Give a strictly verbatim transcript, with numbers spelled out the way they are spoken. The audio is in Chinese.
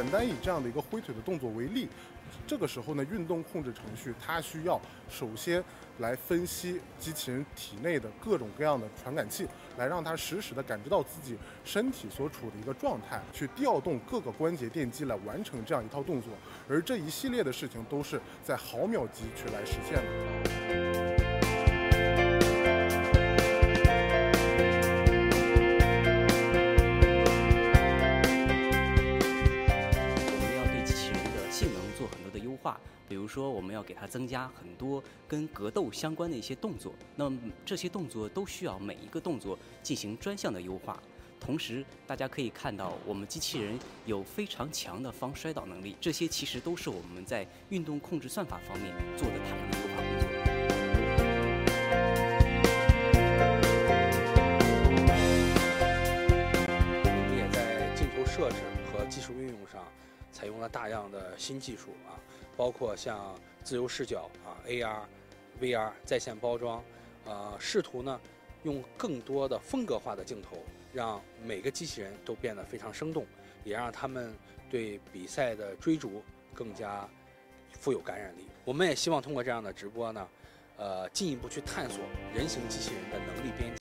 单以这样的一个挥腿的动作为例，这个时候呢，运动控制程序它需要首先来分析机器人体内的各种各样的传感器，来让它实时的感知到自己身体所处的一个状态，去调动各个关节电机来完成这样一套动作。而这一系列的事情都是在毫秒级去来实现的。 比如说，我们要给它增加很多跟格斗相关的一些动作，那么这些动作都需要每一个动作进行专项的优化。同时，大家可以看到，我们机器人有非常强的防摔倒能力，这些其实都是我们在运动控制算法方面做的大量的优化工作。 我们也在镜头设置和技术运用上采用了大量的新技术啊，包括像自由视角啊、A R、V R 在线包装，呃，试图呢用更多的风格化的镜头，让每个机器人都变得非常生动，也让他们对比赛的追逐更加富有感染力。我们也希望通过这样的直播呢，呃，进一步去探索人形机器人的能力边界。